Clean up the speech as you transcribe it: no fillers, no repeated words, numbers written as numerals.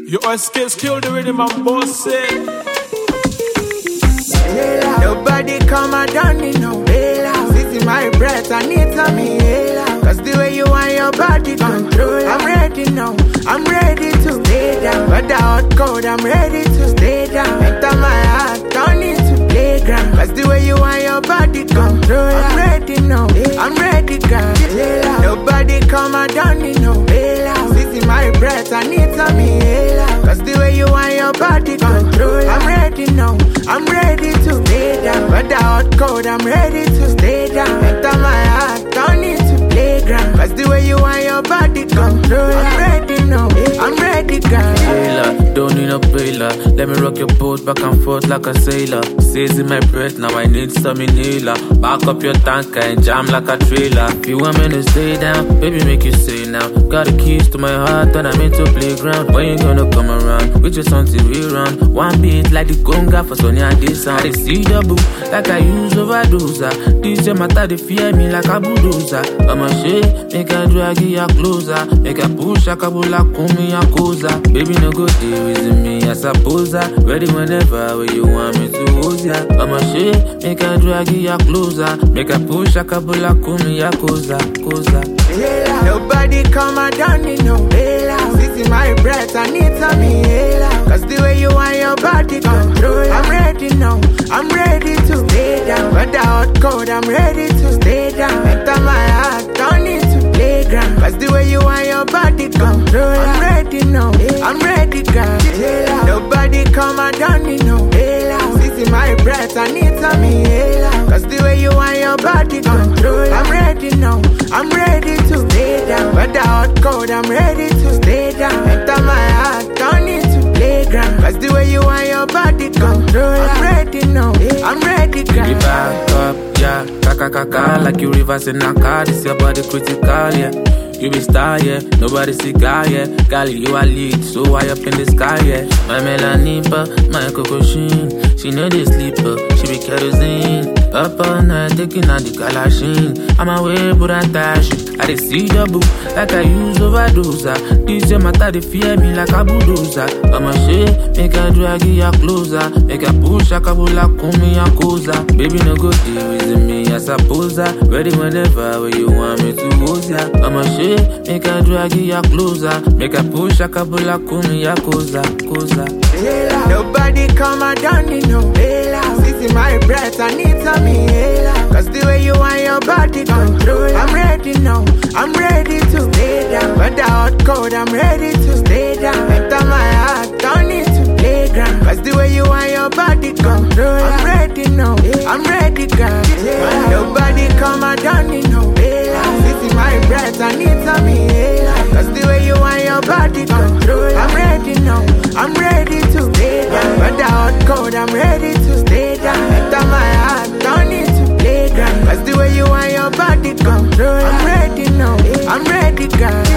Your skills kill the rhythm and boss it. Nobody come and done it, no. This is my breath, I need some inhaler. Cause the way you want your body control, I'm ready now, I'm ready to stay down. But the hot cold, I'm ready to stay down. Enter my heart, turn into playground. Cause the way you want your body control, I'm ready now, I'm ready, girl. Nobody come and done it, no. This is my breath, I need some inhaler. Cause the way you want your body control, I'm ready now, I'm ready to stay down. But the hot cold, I'm ready to stay down. Enter my heart, turn into playground. Cause the way you want your body control, I'm ready now, I'm ready, girl. Sailor, don't need no bailer. Let me rock your boat back and forth like a sailor. Says in my breath, now I need some inhaler. Back up your tanker and jam like a trailer. If you want me to stay down, baby make you say now. Got the keys to my heart and I'm into playground. When you gonna come around? We just until we run. One beat like the conga for Sonia and this sound. They see the boo like I use overdoser. This your matter, they fear me like a bulldozer. I'm a shit, make a drag you closer. Make a push a kabula kumi a koza. Baby no go stay with me, I suppose that. Ready whenever where you want me to hold ya. I'm a shit, make a drag you closer. Make a push a kabula kumi a koza. Nobody come and done it, no. This is my breath, I need some inhaler. Cause the way you want your body control, I'm ready now, I'm ready to stay down. But the hot cold, I'm ready to stay down. Enter my heart, turn into playground. Cause the way you want your body control, I'm ready now, I'm ready, girl. Nobody come and done it, no. This is my breath, I need some inhaler. Cause the way you want your body control, I'm ready now, I'm ready to stay down. But the hot cold, I'm ready to stay down. Enter my heart, turn into playground. Cause the way you want your body control, I'm ready now, I'm ready, girl. Baby back up, yeah, kaka like you reversing a car. This your body critical, yeah. You be star, yeah, nobody see guy, yeah. Girl, you are lead, so high up in the sky, yeah. My melanipa, my cocoshine. She know the sleeper, she be kerosene. Up all night, taking out the galashin. I'm away, but I'm dash. I dey see the boo, like I use overdoser. This your matter, they fear me like a bulldozer. I'm a shit, make a drag you closer. Make a push a kabula kumi a koza. Baby, no go deal with me, I suppose that. Ready whenever where you want me to hold ya. I'm a shit, make a drag you closer. Make a push a kabula kumi a koza. Nobody come and done it, no. This is my breath, I need some inhaler. Cause the way you want your body control, I'm ready now, I'm ready to stay down. But the hot cold, I'm ready to stay down. Enter my heart, turn into playground. Cause the way you want your body control, I'm ready now, I'm ready, girl. Nobody come and done it, no. This is my breath, I need some inhaler. Cause the way you want your body control, I'm ready now, I'm ready to stay down. But the hot cold, I'm ready to stay down. Enter my heart, turn into playground. Cause the way you want your body control, I'm ready now, I'm ready, girl.